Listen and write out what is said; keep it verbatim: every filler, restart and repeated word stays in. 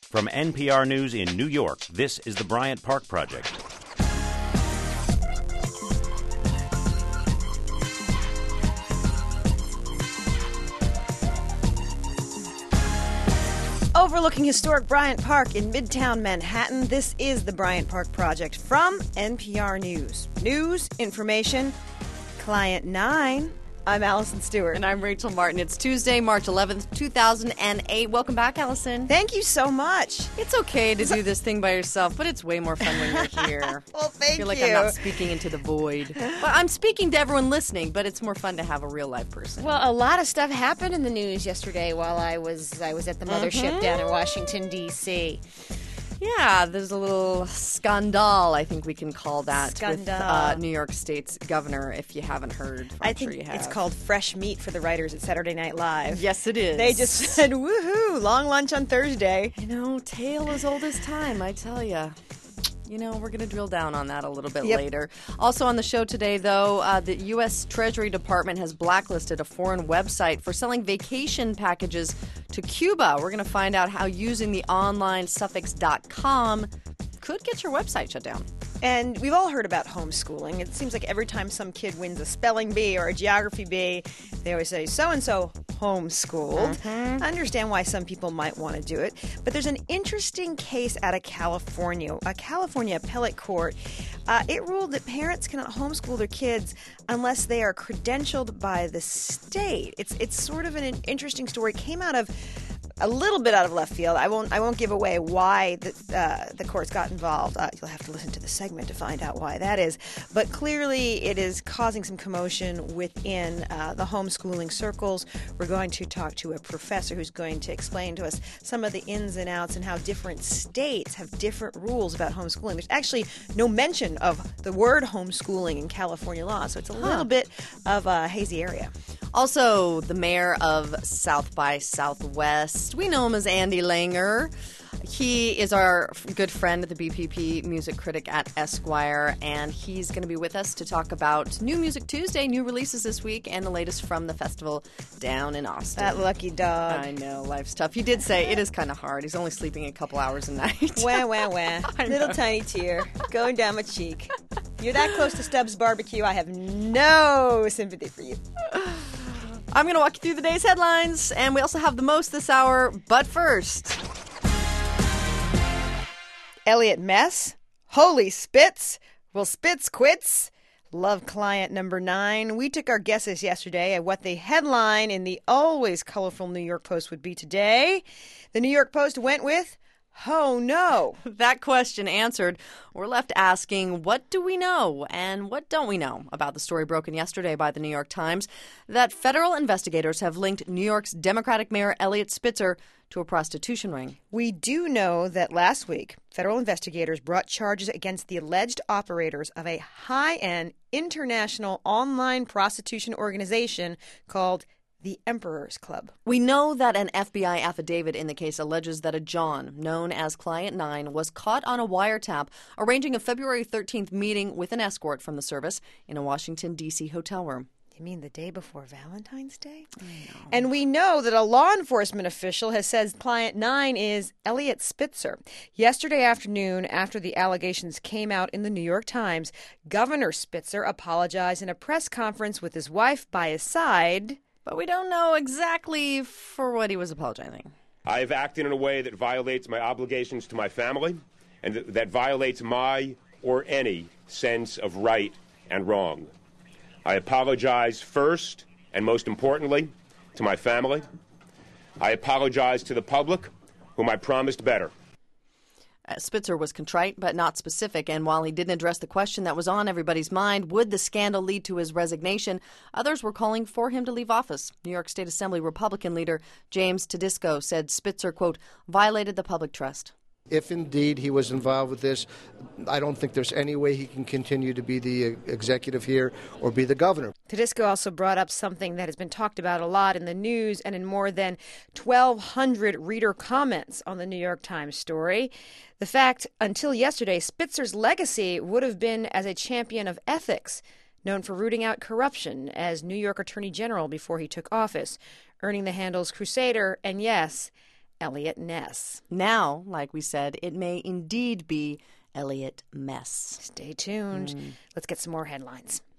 From N P R News in New York, this is the Bryant Park Project. Overlooking historic Bryant Park in Midtown Manhattan, this is the Bryant Park Project from N P R News. News, information, Client nine. I'm Allison Stewart. And I'm Rachel Martin. It's Tuesday, March eleventh, two thousand eight. Welcome back, Allison. Thank you so much. It's okay to do this thing by yourself, but it's way more fun when you're here. Well, thank you. I feel like you. I'm not speaking into the void. But I'm speaking to everyone listening, but it's more fun to have a real live person. Well, a lot of stuff happened in the news yesterday while I was I was at the mothership mm-hmm. down in Washington, D C Yeah, there's a little scandal, I think we can call that, Scandal. with uh, New York State's governor, if you haven't heard. I'm I think sure you have. It's called fresh meat for the writers at Saturday Night Live. Yes, it is. They just said, woohoo, long lunch on Thursday. You know, tale as old as time, I tell you. You know, we're going to drill down on that a little bit yep. later. Also on the show today, though, uh, the U S Treasury Department has blacklisted a foreign website for selling vacation packages to Cuba. We're going to find out how using the online suffix .com could get your website shut down. And we've all heard about homeschooling. It seems like every time some kid wins a spelling bee or a geography bee, they always say, so-and-so homeschooled. Mm-hmm. I understand why some people might want to do it. But there's an interesting case out of California. A California appellate court, uh, it ruled that parents cannot homeschool their kids unless they are credentialed by the state. It's it's sort of an interesting story. It came out of a little bit out of left field. I won't I won't give away why the, uh, the courts got involved. Uh, you'll have to listen to the segment to find out why that is. But clearly it is causing some commotion within uh, the homeschooling circles. We're going to talk to a professor who's going to explain to us some of the ins and outs and how different states have different rules about homeschooling. There's actually no mention of the word homeschooling in California law, so it's a huh. little bit of a hazy area. Also, the mayor of South by Southwest, we know him as Andy Langer. He is our good friend, the B P P music critic at Esquire, and he's going to be with us to talk about New Music Tuesday, new releases this week, and the latest from the festival down in Austin. That lucky dog. I know, life's tough. He did say it is kind of hard. He's only sleeping a couple hours a night. Wah, wah, wah. Little tiny tear going down my cheek. You're that close to Stubbs Barbecue, I have no sympathy for you. I'm going to walk you through the day's headlines, and we also have the most this hour, but first. Elliot Mess? Holy Spitz? Will Spitz quits? Love client number nine. We took our guesses yesterday at what the headline in the always colorful New York Post would be today. The New York Post went with, oh no. That question answered, we're left asking, what do we know and what don't we know about the story broken yesterday by the New York Times that federal investigators have linked New York's Democratic Mayor Eliot Spitzer to a prostitution ring. We do know that last week, federal investigators brought charges against the alleged operators of a high-end international online prostitution organization called the Emperor's Club. We know that an F B I affidavit in the case alleges that a John, known as Client nine, was caught on a wiretap arranging a February thirteenth meeting with an escort from the service in a Washington, D C hotel room. You mean the day before Valentine's Day? I know. And we know that a law enforcement official has said Client nine is Eliot Spitzer. Yesterday afternoon, after the allegations came out in the New York Times, Governor Spitzer apologized in a press conference with his wife by his side. But we don't know exactly for what he was apologizing. I have acted in a way that violates my obligations to my family and th- that violates my or any sense of right and wrong. I apologize first and most importantly to my family. I apologize to the public, whom I promised better. Uh, Spitzer was contrite but not specific, and while he didn't address the question that was on everybody's mind, would the scandal lead to his resignation, others were calling for him to leave office. New York State Assembly Republican leader James Tedisco said Spitzer, quote, violated the public trust. If indeed he was involved with this, I don't think there's any way he can continue to be the executive here or be the governor. Tedisco also brought up something that has been talked about a lot in the news and in more than twelve hundred reader comments on the New York Times story. The fact, until yesterday, Spitzer's legacy would have been as a champion of ethics, known for rooting out corruption as New York Attorney General before he took office, earning the handles Crusader and, yes, Eliot Ness. Now, like we said, it may indeed be Eliot Mess. Stay tuned. Mm. Let's get some more headlines.